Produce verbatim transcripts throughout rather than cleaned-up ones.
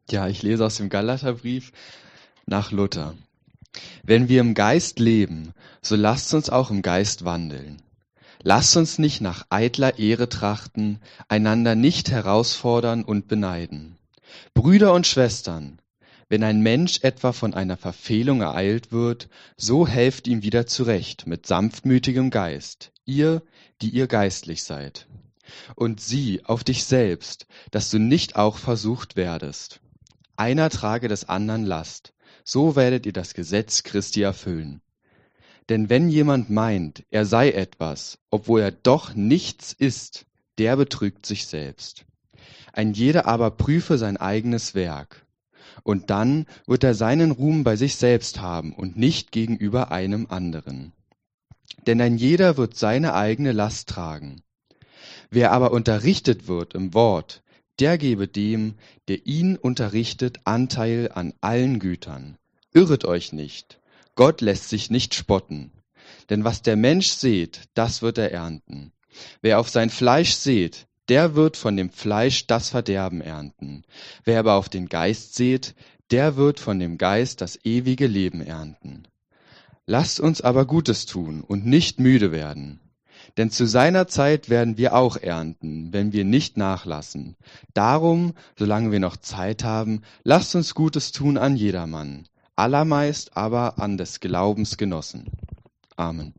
Ja, ich lese aus dem Galaterbrief nach Luther. Wenn wir im Geist leben, so lasst uns auch im Geist wandeln. Lasst uns nicht nach eitler Ehre trachten, einander nicht herausfordern und beneiden. Brüder und Schwestern, wenn ein Mensch etwa von einer Verfehlung ereilt wird, so helft ihm wieder zurecht mit sanftmütigem Geist, ihr, die ihr geistlich seid. Und sieh auf dich selbst, dass du nicht auch versucht werdest. Einer trage des anderen Last, so werdet ihr das Gesetz Christi erfüllen. Denn wenn jemand meint, er sei etwas, obwohl er doch nichts ist, der betrügt sich selbst. Ein jeder aber prüfe sein eigenes Werk, und dann wird er seinen Ruhm bei sich selbst haben und nicht gegenüber einem anderen. Denn ein jeder wird seine eigene Last tragen. Wer aber unterrichtet wird im Wort, der gebe dem, der ihn unterrichtet, Anteil an allen Gütern. Irret euch nicht, Gott lässt sich nicht spotten. Denn was der Mensch sät, das wird er ernten. Wer auf sein Fleisch sät, der wird von dem Fleisch das Verderben ernten. Wer aber auf den Geist sät, der wird von dem Geist das ewige Leben ernten. Lasst uns aber Gutes tun und nicht müde werden. Denn zu seiner Zeit werden wir auch ernten, wenn wir nicht nachlassen. Darum, solange wir noch Zeit haben, lasst uns Gutes tun an jedermann, allermeist aber an des Glaubens Genossen. Amen.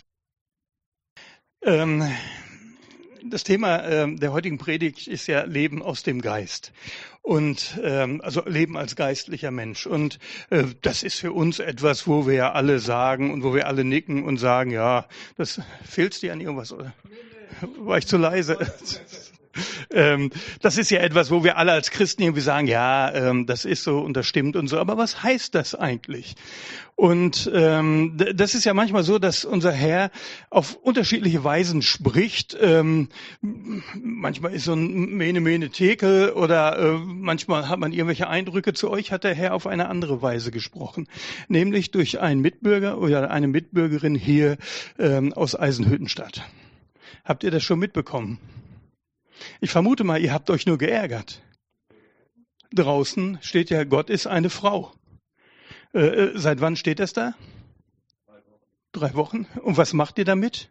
Ähm, das Thema ähm, der heutigen Predigt ist ja Leben aus dem Geist. Und ähm, also Leben als geistlicher Mensch. Und äh, das ist für uns etwas, wo wir ja alle sagen und wo wir alle nicken und sagen, ja, das fehlt's dir an irgendwas, oder? War ich zu leise? ähm, das ist ja etwas, wo wir alle als Christen irgendwie sagen, ja, ähm, das ist so und das stimmt und so. Aber was heißt das eigentlich? Und ähm, das ist ja manchmal so, dass unser Herr auf unterschiedliche Weisen spricht. Ähm, manchmal ist so ein Mene, Mene, Tekel oder äh, manchmal hat man irgendwelche Eindrücke. Zu euch hat der Herr auf eine andere Weise gesprochen, nämlich durch einen Mitbürger oder eine Mitbürgerin hier ähm, aus Eisenhüttenstadt. Habt ihr das schon mitbekommen? Ich vermute mal, ihr habt euch nur geärgert. Draußen steht ja, Gott ist eine Frau. Äh, seit wann steht das da? Drei Wochen. Und was macht ihr damit?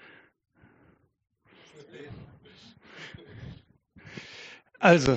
Also,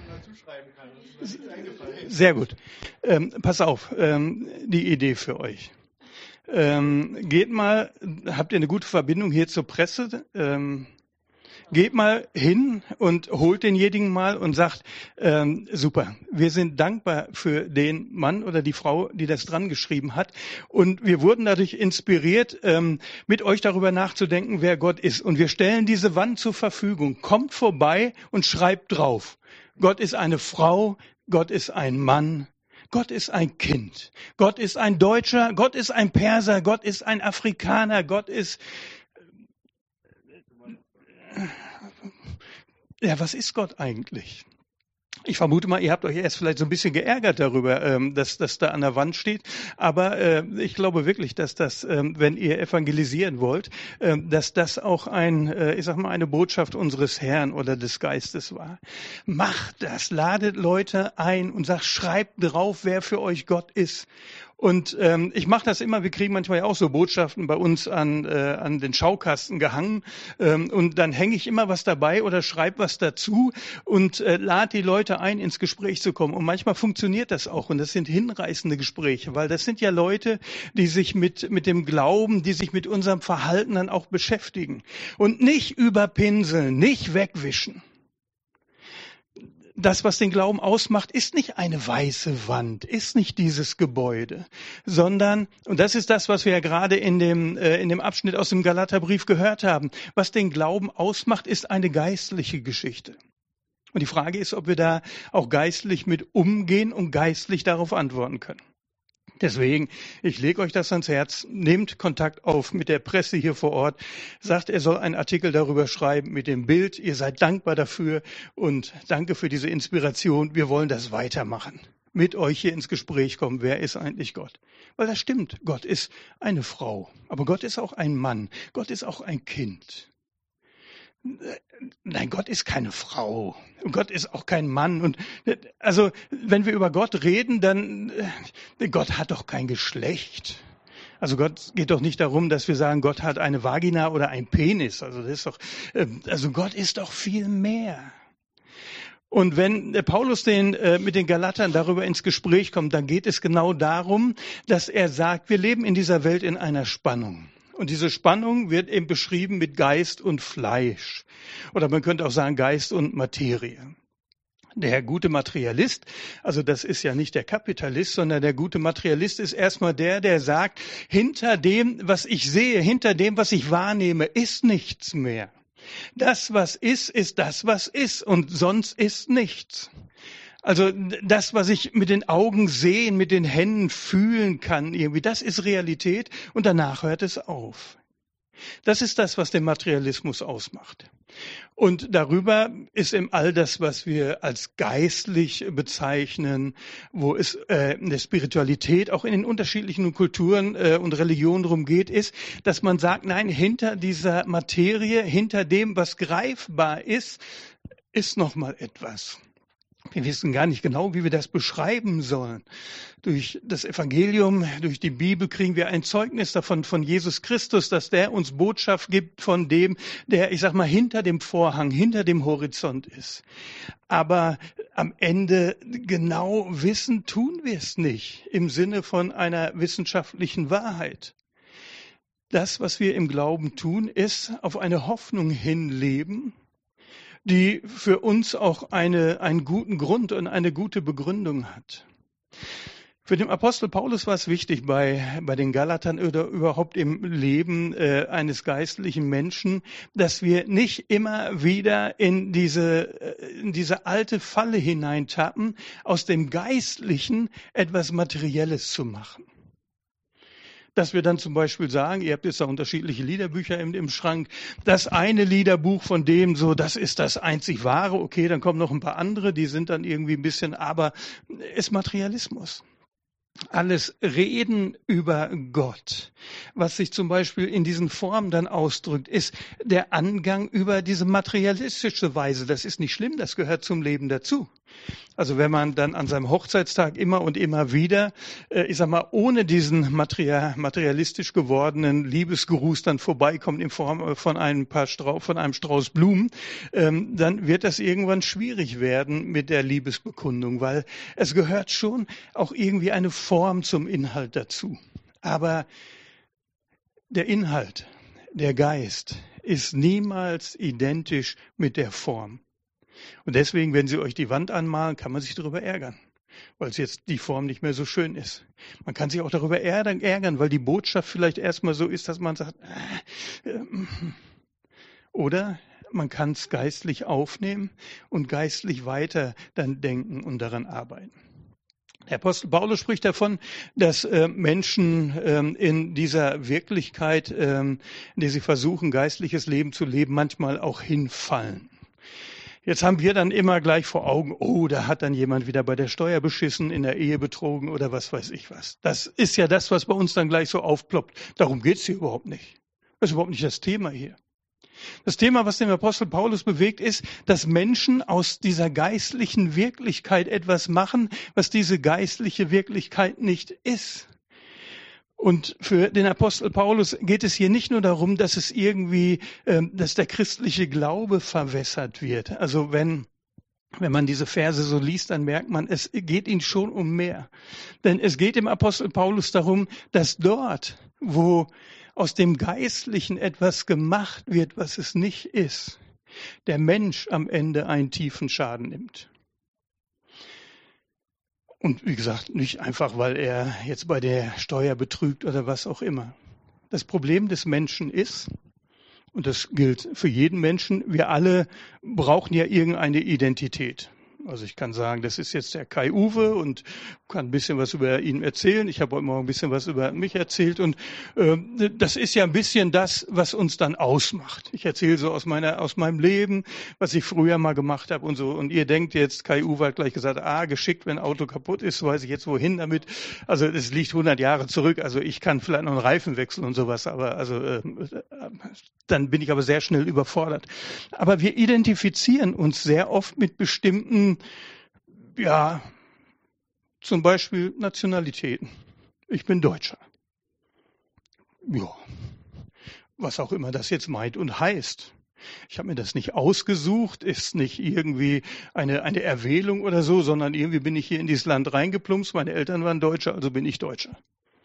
sehr gut. Ähm, pass auf, ähm, die Idee für euch. Ähm, geht mal, habt ihr eine gute Verbindung hier zur Presse? Ähm, Geht mal hin und holt denjenigen mal und sagt, ähm, super, wir sind dankbar für den Mann oder die Frau, die das dran geschrieben hat. Und wir wurden dadurch inspiriert, ähm, mit euch darüber nachzudenken, wer Gott ist. Und wir stellen diese Wand zur Verfügung. Kommt vorbei und schreibt drauf. Gott ist eine Frau, Gott ist ein Mann, Gott ist ein Kind. Gott ist ein Deutscher, Gott ist ein Perser, Gott ist ein Afrikaner, Gott ist... Ja, was ist Gott eigentlich? Ich vermute mal, ihr habt euch erst vielleicht so ein bisschen geärgert darüber, ähm, dass das da an der Wand steht. Aber äh, ich glaube wirklich, dass das, ähm, wenn ihr evangelisieren wollt, äh, dass das auch ein, äh, ich sag mal, eine Botschaft unseres Herrn oder des Geistes war. Macht das, ladet Leute ein und sagt, schreibt drauf, wer für euch Gott ist. Und ähm, ich mache das immer, wir kriegen manchmal ja auch so Botschaften bei uns an äh, an den Schaukasten gehangen ähm, und dann hänge ich immer was dabei oder schreibe was dazu und äh, lade die Leute ein, ins Gespräch zu kommen. Und manchmal funktioniert das auch und das sind hinreißende Gespräche, weil das sind ja Leute, die sich mit mit dem Glauben, die sich mit unserem Verhalten dann auch beschäftigen und nicht überpinseln, nicht wegwischen. Das, was den Glauben ausmacht, ist nicht eine weiße Wand, ist nicht dieses Gebäude, sondern, und das ist das, was wir ja gerade in dem, äh, in dem Abschnitt aus dem Galaterbrief gehört haben, was den Glauben ausmacht, ist eine geistliche Geschichte. Und die Frage ist, ob wir da auch geistlich mit umgehen und geistlich darauf antworten können. Deswegen, ich lege euch das ans Herz, nehmt Kontakt auf mit der Presse hier vor Ort, sagt, er soll einen Artikel darüber schreiben mit dem Bild, ihr seid dankbar dafür und danke für diese Inspiration, wir wollen das weitermachen, mit euch hier ins Gespräch kommen, wer ist eigentlich Gott? Weil das stimmt, Gott ist eine Frau, aber Gott ist auch ein Mann, Gott ist auch ein Kind. Nein, Gott ist keine Frau. Und Gott ist auch kein Mann. Und also, wenn wir über Gott reden, dann Gott hat doch kein Geschlecht. Also Gott geht doch nicht darum, dass wir sagen, Gott hat eine Vagina oder ein Penis. Also das ist doch, also Gott ist doch viel mehr. Und wenn Paulus den, äh, mit den Galatern darüber ins Gespräch kommt, dann geht es genau darum, dass er sagt, wir leben in dieser Welt in einer Spannung. Und diese Spannung wird eben beschrieben mit Geist und Fleisch. Oder man könnte auch sagen Geist und Materie. Der gute Materialist, also das ist ja nicht der Kapitalist, sondern der gute Materialist ist erstmal der, der sagt, hinter dem, was ich sehe, hinter dem, was ich wahrnehme, ist nichts mehr. Das, was ist, ist das, was ist und sonst ist nichts. Also das, was ich mit den Augen sehen, mit den Händen fühlen kann, irgendwie, das ist Realität und danach hört es auf. Das ist das, was den Materialismus ausmacht. Und darüber ist eben all das, was wir als geistlich bezeichnen, wo es äh, in der Spiritualität auch in den unterschiedlichen Kulturen äh, und Religionen darum geht, ist, dass man sagt, nein, hinter dieser Materie, hinter dem, was greifbar ist, ist noch mal etwas. Wir wissen gar nicht genau, wie wir das beschreiben sollen. Durch das Evangelium, durch die Bibel kriegen wir ein Zeugnis davon, von Jesus Christus, dass der uns Botschaft gibt von dem, der, ich sag mal, hinter dem Vorhang, hinter dem Horizont ist. Aber am Ende genau wissen tun wir es nicht im Sinne von einer wissenschaftlichen Wahrheit. Das, was wir im Glauben tun, ist auf eine Hoffnung hinleben, die für uns auch eine, einen guten Grund und eine gute Begründung hat. Für den Apostel Paulus war es wichtig, bei, bei den Galatern oder überhaupt im Leben äh, eines geistlichen Menschen, dass wir nicht immer wieder in diese, in diese alte Falle hineintappen, aus dem Geistlichen etwas Materielles zu machen. Dass wir dann zum Beispiel sagen, ihr habt jetzt da unterschiedliche Liederbücher im, im Schrank, das eine Liederbuch von dem so, das ist das einzig wahre, okay, dann kommen noch ein paar andere, die sind dann irgendwie ein bisschen, aber ist Materialismus. Alles Reden über Gott, was sich zum Beispiel in diesen Formen dann ausdrückt, ist der Angang über diese materialistische Weise. Das ist nicht schlimm, das gehört zum Leben dazu. Also wenn man dann an seinem Hochzeitstag immer und immer wieder, äh, ich sag mal, ohne diesen material, materialistisch gewordenen Liebesgruß dann vorbeikommt in Form von einem paar Strauß, von einem Strauß Blumen, ähm, dann wird das irgendwann schwierig werden mit der Liebesbekundung, weil es gehört schon auch irgendwie eine Form zum Inhalt dazu. Aber der Inhalt, der Geist, ist niemals identisch mit der Form. Und deswegen, wenn Sie euch die Wand anmalen, kann man sich darüber ärgern, weil es jetzt die Form nicht mehr so schön ist. Man kann sich auch darüber ärgern, weil die Botschaft vielleicht erstmal so ist, dass man sagt, äh, äh, oder man kann es geistlich aufnehmen und geistlich weiter dann denken und daran arbeiten. Der Apostel Paulus spricht davon, dass äh, Menschen ähm, in dieser Wirklichkeit, ähm, in der sie versuchen, geistliches Leben zu leben, manchmal auch hinfallen. Jetzt haben wir dann immer gleich vor Augen, oh, da hat dann jemand wieder bei der Steuer beschissen, in der Ehe betrogen oder was weiß ich was. Das ist ja das, was bei uns dann gleich so aufploppt. Darum geht's hier überhaupt nicht. Das ist überhaupt nicht das Thema hier. Das Thema, was den Apostel Paulus bewegt, ist, dass Menschen aus dieser geistlichen Wirklichkeit etwas machen, was diese geistliche Wirklichkeit nicht ist. Und für den Apostel Paulus geht es hier nicht nur darum, dass es irgendwie, ähm, dass der christliche Glaube verwässert wird. Also wenn, wenn man diese Verse so liest, dann merkt man, es geht ihm schon um mehr. Denn es geht dem Apostel Paulus darum, dass dort, wo aus dem Geistlichen etwas gemacht wird, was es nicht ist, der Mensch am Ende einen tiefen Schaden nimmt. Und wie gesagt, nicht einfach, weil er jetzt bei der Steuer betrügt oder was auch immer. Das Problem des Menschen ist, und das gilt für jeden Menschen, wir alle brauchen ja irgendeine Identität. Also ich kann sagen, das ist jetzt der Kai-Uwe und kann ein bisschen was über ihn erzählen. Ich habe heute Morgen ein bisschen was über mich erzählt und äh, das ist ja ein bisschen das, was uns dann ausmacht. Ich erzähle so aus meiner, aus meinem Leben, was ich früher mal gemacht habe und so. Und ihr denkt jetzt, Kai-Uwe hat gleich gesagt, ah, geschickt, wenn ein Auto kaputt ist, weiß ich jetzt wohin damit. Also es liegt hundert Jahre zurück. Also ich kann vielleicht noch einen Reifen wechseln und sowas, aber also äh, dann bin ich aber sehr schnell überfordert. Aber wir identifizieren uns sehr oft mit bestimmten, ja, zum Beispiel Nationalitäten. Ich bin Deutscher. Ja, was auch immer das jetzt meint und heißt. Ich habe mir das nicht ausgesucht, ist nicht irgendwie eine, eine Erwählung oder so, sondern irgendwie bin ich hier in dieses Land reingeplumpst. Meine Eltern waren Deutscher, also bin ich Deutscher.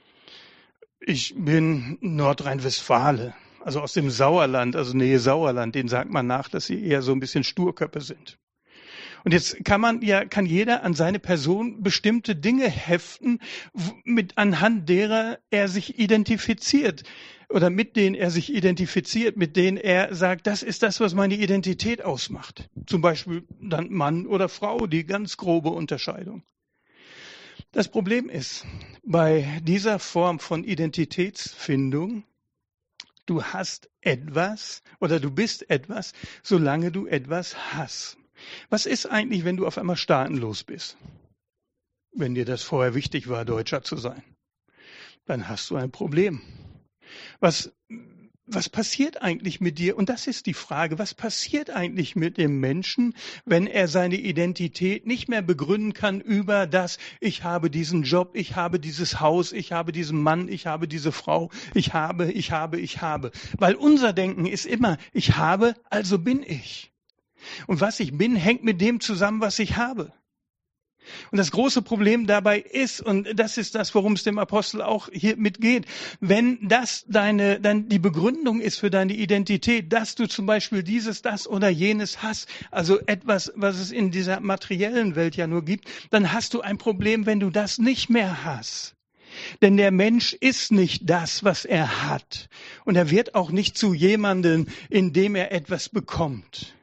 Ich bin Nordrhein-Westfale. Also aus dem Sauerland, also Nähe Sauerland, denen sagt man nach, dass sie eher so ein bisschen Sturköpfe sind. Und jetzt kann man ja, kann jeder an seine Person bestimmte Dinge heften, mit anhand derer er sich identifiziert oder mit denen er sich identifiziert, mit denen er sagt, das ist das, was meine Identität ausmacht. Zum Beispiel dann Mann oder Frau, die ganz grobe Unterscheidung. Das Problem ist, bei dieser Form von Identitätsfindung, du hast etwas oder du bist etwas, solange du etwas hast. Was ist eigentlich, wenn du auf einmal staatenlos bist? Wenn dir das vorher wichtig war, Deutscher zu sein, dann hast du ein Problem. Was, was passiert eigentlich mit dir? Und das ist die Frage, was passiert eigentlich mit dem Menschen, wenn er seine Identität nicht mehr begründen kann über das, ich habe diesen Job, ich habe dieses Haus, ich habe diesen Mann, ich habe diese Frau, ich habe, ich habe, ich habe. Weil unser Denken ist immer, ich habe, also bin ich. Und was ich bin, hängt mit dem zusammen, was ich habe. Und das große Problem dabei ist, und das ist das, worum es dem Apostel auch hier mitgeht, wenn das deine, dann die Begründung ist für deine Identität, dass du zum Beispiel dieses, das oder jenes hast, also etwas, was es in dieser materiellen Welt ja nur gibt, dann hast du ein Problem, wenn du das nicht mehr hast. Denn der Mensch ist nicht das, was er hat. Und er wird auch nicht zu jemandem, indem er etwas bekommt.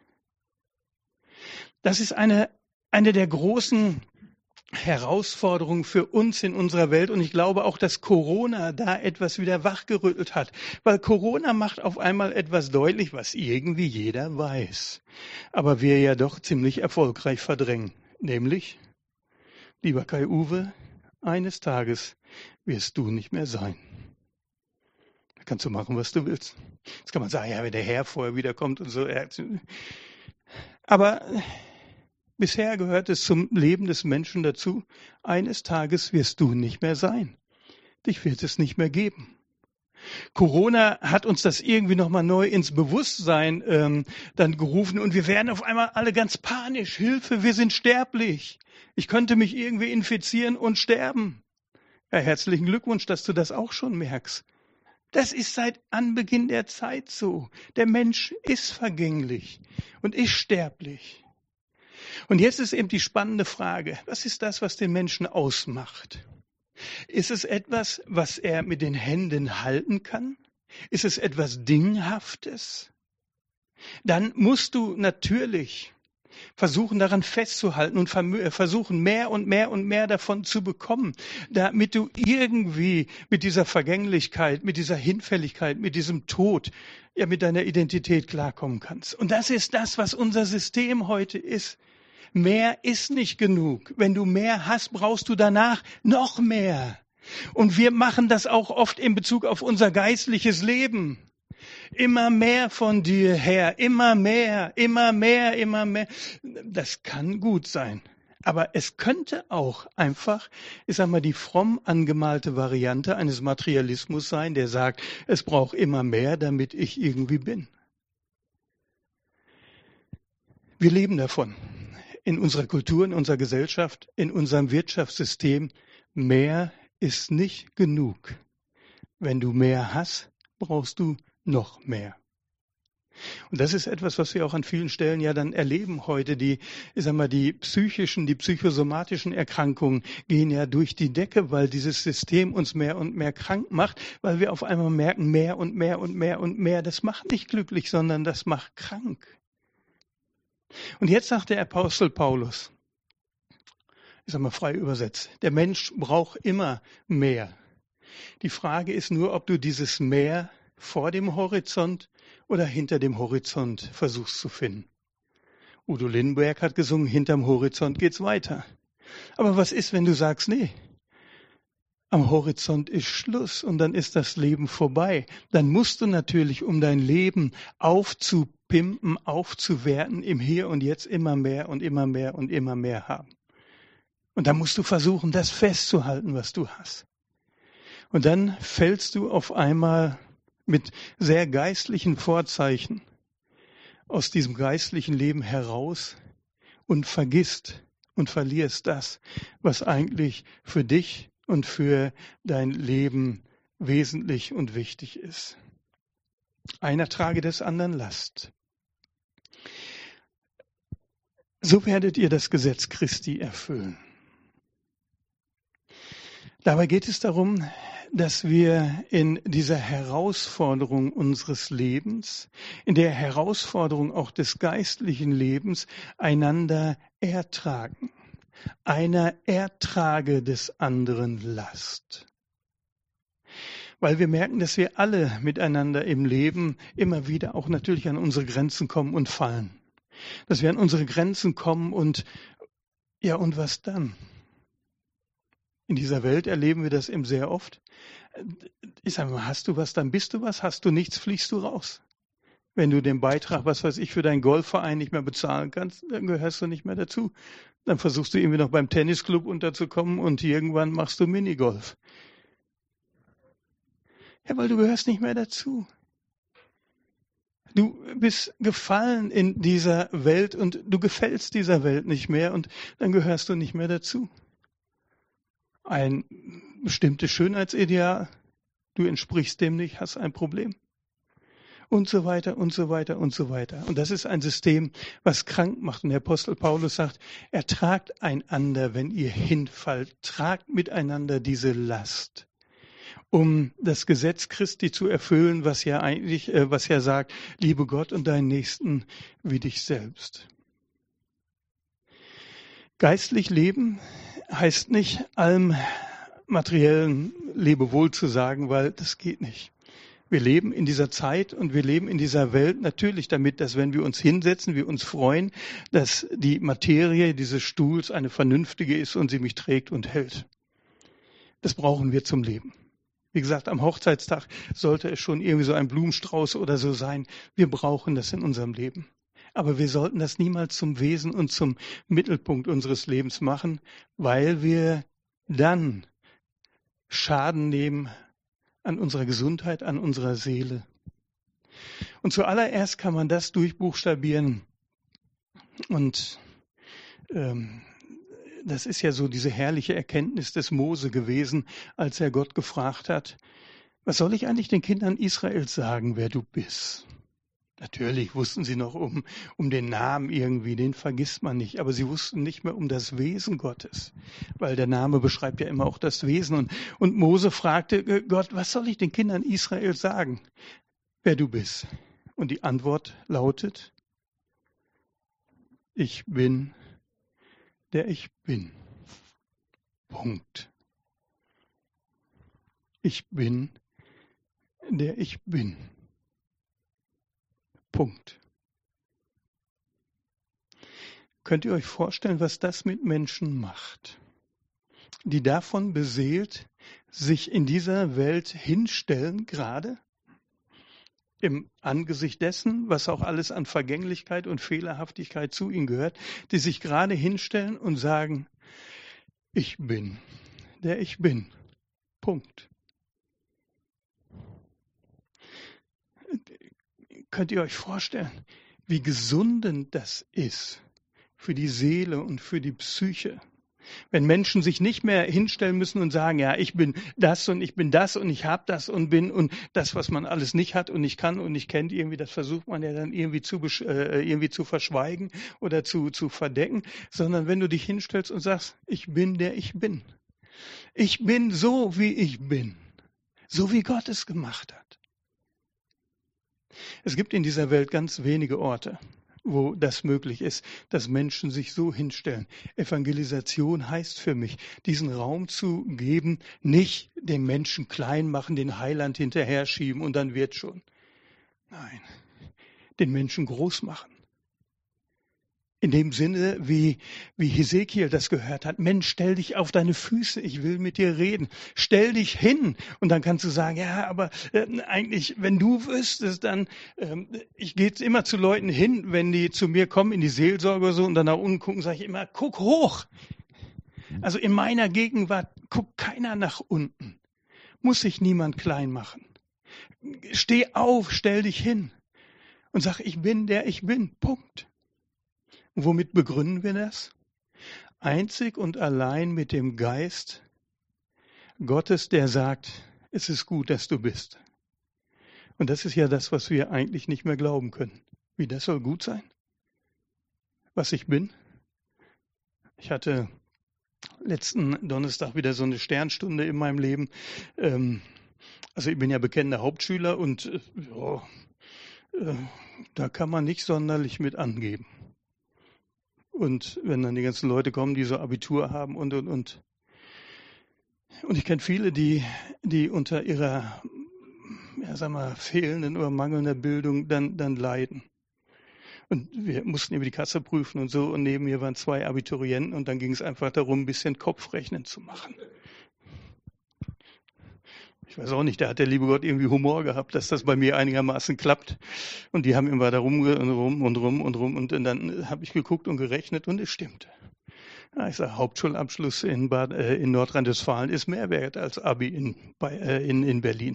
Das ist eine, eine der großen Herausforderungen für uns in unserer Welt. Und ich glaube auch, dass Corona da etwas wieder wachgerüttelt hat. Weil Corona macht auf einmal etwas deutlich, was irgendwie jeder weiß. Aber wir ja doch ziemlich erfolgreich verdrängen. Nämlich, lieber Kai-Uwe, eines Tages wirst du nicht mehr sein. Da kannst du machen, was du willst. Jetzt kann man sagen, ja, wenn der Herr vorher wiederkommt und so. Aber bisher gehört es zum Leben des Menschen dazu, eines Tages wirst du nicht mehr sein. Dich wird es nicht mehr geben. Corona hat uns das irgendwie nochmal neu ins Bewusstsein ähm, dann gerufen und wir werden auf einmal alle ganz panisch. Hilfe, wir sind sterblich. Ich könnte mich irgendwie infizieren und sterben. Ja, herzlichen Glückwunsch, dass du das auch schon merkst. Das ist seit Anbeginn der Zeit so. Der Mensch ist vergänglich und ist sterblich. Und jetzt ist eben die spannende Frage, was ist das, was den Menschen ausmacht? Ist es etwas, was er mit den Händen halten kann? Ist es etwas Dinghaftes? Dann musst du natürlich versuchen, daran festzuhalten und versuchen, mehr und mehr und mehr davon zu bekommen, damit du irgendwie mit dieser Vergänglichkeit, mit dieser Hinfälligkeit, mit diesem Tod, ja, mit deiner Identität klarkommen kannst. Und das ist das, was unser System heute ist. Mehr ist nicht genug. Wenn du mehr hast, brauchst du danach noch mehr. Und wir machen das auch oft in Bezug auf unser geistliches Leben. Immer mehr von dir, Herr, immer mehr, immer mehr, immer mehr. Das kann gut sein. Aber es könnte auch einfach, ich sag mal, die fromm angemalte Variante eines Materialismus sein, der sagt, es braucht immer mehr, damit ich irgendwie bin. Wir leben davon. In unserer Kultur, in unserer Gesellschaft, in unserem Wirtschaftssystem, mehr ist nicht genug. Wenn du mehr hast, brauchst du noch mehr. Und das ist etwas, was wir auch an vielen Stellen ja dann erleben heute. Die, ich sag mal, die psychischen, die psychosomatischen Erkrankungen gehen ja durch die Decke, weil dieses System uns mehr und mehr krank macht, weil wir auf einmal merken, mehr und mehr und mehr und mehr. Das macht nicht glücklich, sondern das macht krank. Und jetzt sagt der Apostel Paulus, Ich sage mal frei übersetzt. Der Mensch braucht immer mehr. Die Frage ist nur, ob du dieses Mehr vor dem Horizont oder hinter dem Horizont versuchst zu finden. Udo Lindenberg hat gesungen, hinterm Horizont geht's weiter. Aber was ist, wenn du sagst, nee, am Horizont ist Schluss und dann ist das Leben vorbei? Dann musst du natürlich, um dein Leben aufzupimpen, aufzuwerten, im Hier und Jetzt immer mehr und immer mehr und immer mehr haben. Und dann musst du versuchen, das festzuhalten, was du hast. Und dann fällst du auf einmal mit sehr geistlichen Vorzeichen aus diesem geistlichen Leben heraus und vergisst und verlierst das, was eigentlich für dich und für dein Leben wesentlich und wichtig ist. Einer trage des anderen Last. So werdet ihr das Gesetz Christi erfüllen. Dabei geht es darum, dass wir in dieser Herausforderung unseres Lebens, in der Herausforderung auch des geistlichen Lebens, einander ertragen. Einer ertrage des anderen Last. Weil wir merken, dass wir alle miteinander im Leben immer wieder auch natürlich an unsere Grenzen kommen und fallen. Dass wir an unsere Grenzen kommen und, ja, und was dann? In dieser Welt erleben wir das eben sehr oft. Ich sage mal, hast du was, dann bist du was. Hast du nichts, fliegst du raus. Wenn du den Beitrag, was weiß ich, für deinen Golfverein nicht mehr bezahlen kannst, dann gehörst du nicht mehr dazu. Dann versuchst du irgendwie noch beim Tennisclub unterzukommen und irgendwann machst du Minigolf. Ja, weil du gehörst nicht mehr dazu. Du bist gefallen in dieser Welt und du gefällst dieser Welt nicht mehr und dann gehörst du nicht mehr dazu. Ein bestimmtes Schönheitsideal, du entsprichst dem nicht, hast ein Problem. Und so weiter und so weiter und so weiter. Und das ist ein System, was krank macht. Und der Apostel Paulus sagt, ertragt einander, wenn ihr hinfallt, tragt miteinander diese Last, um das Gesetz Christi zu erfüllen, was ja eigentlich, äh, was ja sagt, liebe Gott und deinen Nächsten wie dich selbst. Geistlich leben heißt nicht, allem materiellen Lebewohl zu sagen, weil das geht nicht. Wir leben in dieser Zeit und wir leben in dieser Welt natürlich damit, dass wenn wir uns hinsetzen, wir uns freuen, dass die Materie dieses Stuhls eine vernünftige ist und sie mich trägt und hält. Das brauchen wir zum Leben. Wie gesagt, am Hochzeitstag sollte es schon irgendwie so ein Blumenstrauß oder so sein. Wir brauchen das in unserem Leben. Aber wir sollten das niemals zum Wesen und zum Mittelpunkt unseres Lebens machen, weil wir dann Schaden nehmen an unserer Gesundheit, an unserer Seele. Und zuallererst kann man das durchbuchstabieren. Und ähm, das ist ja so diese herrliche Erkenntnis des Mose gewesen, als er Gott gefragt hat, was soll ich eigentlich den Kindern Israels sagen, wer du bist? Natürlich wussten sie noch um, um den Namen irgendwie, den vergisst man nicht. Aber sie wussten nicht mehr um das Wesen Gottes, weil der Name beschreibt ja immer auch das Wesen. Und, und Mose fragte Gott, was soll ich den Kindern Israels sagen, wer du bist? Und die Antwort lautet, ich bin, der ich bin. Punkt. Ich bin, der ich bin. Punkt. Könnt ihr euch vorstellen, was das mit Menschen macht, die davon beseelt sich in dieser Welt hinstellen, gerade im Angesicht dessen, was auch alles an Vergänglichkeit und Fehlerhaftigkeit zu ihnen gehört, die sich gerade hinstellen und sagen, ich bin, der ich bin. Punkt. Könnt ihr euch vorstellen, wie gesundend das ist für die Seele und für die Psyche? Wenn Menschen sich nicht mehr hinstellen müssen und sagen, ja, ich bin das und ich bin das und ich habe das und bin und das, was man alles nicht hat und nicht kann und nicht kennt, irgendwie, das versucht man ja dann irgendwie zu, äh, irgendwie zu verschweigen oder zu, zu verdecken, sondern wenn du dich hinstellst und sagst, ich bin, der ich bin. Ich bin so, wie ich bin. So, wie Gott es gemacht hat. Es gibt in dieser Welt ganz wenige Orte, wo das möglich ist, dass Menschen sich so hinstellen. Evangelisation heißt für mich, diesen Raum zu geben, nicht den Menschen klein machen, den Heiland hinterher schieben und dann wird schon. Nein, den Menschen groß machen. In dem Sinne, wie, wie Hesekiel das gehört hat. Mensch, stell dich auf deine Füße, ich will mit dir reden. Stell dich hin. Und dann kannst du sagen, ja, aber äh, eigentlich, wenn du wüsstest, dann, ähm, ich gehe jetzt immer zu Leuten hin, wenn die zu mir kommen in die Seelsorge oder so und dann nach unten gucken, sage ich immer, guck hoch. Also in meiner Gegenwart guckt keiner nach unten. Muss sich niemand klein machen. Steh auf, stell dich hin und sag, ich bin der ich bin. Punkt. Und womit begründen wir das? Einzig und allein mit dem Geist Gottes, der sagt, es ist gut, dass du bist. Und das ist ja das, was wir eigentlich nicht mehr glauben können. Wie, das soll gut sein? Was ich bin? Ich hatte letzten Donnerstag wieder so eine Sternstunde in meinem Leben. Ähm, also ich bin ja bekennender Hauptschüler und äh, ja, äh, da kann man nicht sonderlich mit angeben. Und wenn dann die ganzen Leute kommen, die so Abitur haben und, und, und. Und ich kenne viele, die, die unter ihrer, ja, sag mal, fehlenden oder mangelnden Bildung dann, dann leiden. Und wir mussten über die Kasse prüfen und so. Und neben mir waren zwei Abiturienten und dann ging es einfach darum, ein bisschen Kopfrechnen zu machen. Ich weiß auch nicht, da hat der liebe Gott irgendwie Humor gehabt, dass das bei mir einigermaßen klappt. Und die haben immer da rum und rum und rum und rum. Und dann habe ich geguckt und gerechnet und es stimmte. Ja, ich sage, Hauptschulabschluss in, Bad, äh, in Nordrhein-Westfalen ist mehr wert als Abi in, bei, äh, in, in Berlin.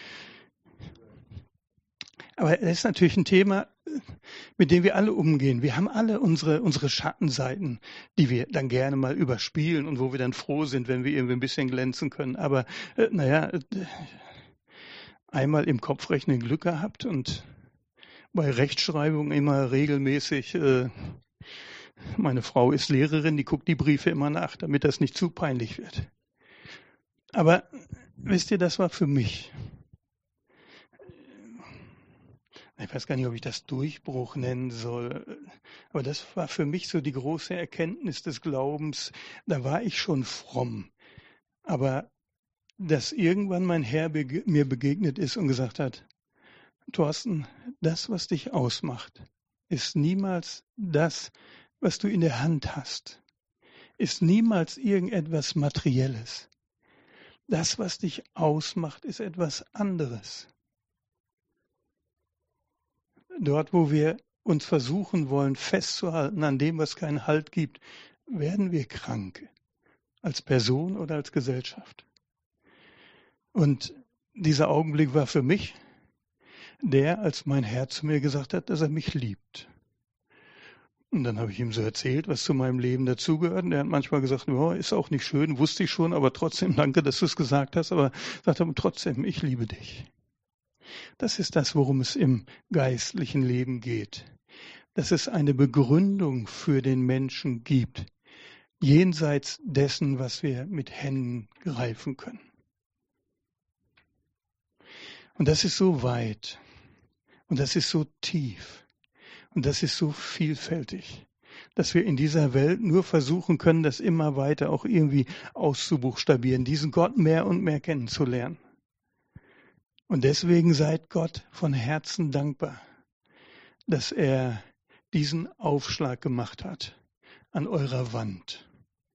Aber das ist natürlich ein Thema, mit dem wir alle umgehen. Wir haben alle unsere, unsere Schattenseiten, die wir dann gerne mal überspielen und wo wir dann froh sind, wenn wir irgendwie ein bisschen glänzen können. Aber äh, naja, äh, einmal im Kopfrechnen Glück gehabt und bei Rechtschreibung immer regelmäßig, äh, meine Frau ist Lehrerin, die guckt die Briefe immer nach, damit das nicht zu peinlich wird. Aber wisst ihr, das war für mich. Ich weiß gar nicht, ob ich das Durchbruch nennen soll, aber das war für mich so die große Erkenntnis des Glaubens. Da war ich schon fromm, aber dass irgendwann mein Herr bege- mir begegnet ist und gesagt hat, Thorsten, das, was dich ausmacht, ist niemals das, was du in der Hand hast, ist niemals irgendetwas Materielles. Das, was dich ausmacht, ist etwas anderes. Dort, wo wir uns versuchen wollen, festzuhalten an dem, was keinen Halt gibt, werden wir krank, als Person oder als Gesellschaft. Und dieser Augenblick war für mich der, als mein Herr zu mir gesagt hat, dass er mich liebt. Und dann habe ich ihm so erzählt, was zu meinem Leben dazugehört. Und er hat manchmal gesagt, oh, ist auch nicht schön, wusste ich schon, aber trotzdem danke, dass du es gesagt hast. Aber sagt er, trotzdem, ich liebe dich. Das ist das, worum es im geistlichen Leben geht. Dass es eine Begründung für den Menschen gibt, jenseits dessen, was wir mit Händen greifen können. Und das ist so weit und das ist so tief und das ist so vielfältig, dass wir in dieser Welt nur versuchen können, das immer weiter auch irgendwie auszubuchstabieren, diesen Gott mehr und mehr kennenzulernen. Und deswegen seid Gott von Herzen dankbar, dass er diesen Aufschlag gemacht hat an eurer Wand.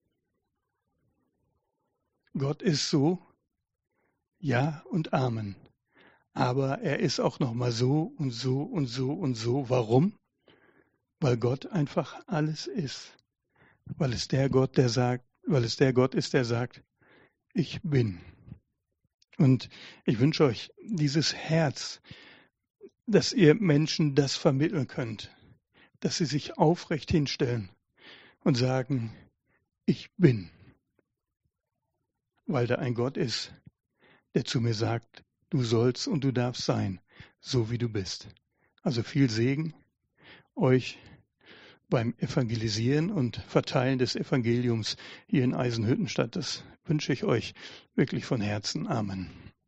Gott ist so, ja und Amen. Aber er ist auch noch mal so und so und so und so. Warum? Weil Gott einfach alles ist. Weil es der Gott, der sagt, weil es der Gott ist, der sagt, ich bin. Und ich wünsche euch dieses Herz, dass ihr Menschen das vermitteln könnt, dass sie sich aufrecht hinstellen und sagen, ich bin. Weil da ein Gott ist, der zu mir sagt, du sollst und du darfst sein, so wie du bist. Also viel Segen euch beim Evangelisieren und Verteilen des Evangeliums hier in Eisenhüttenstadt. Das wünsche ich euch wirklich von Herzen. Amen.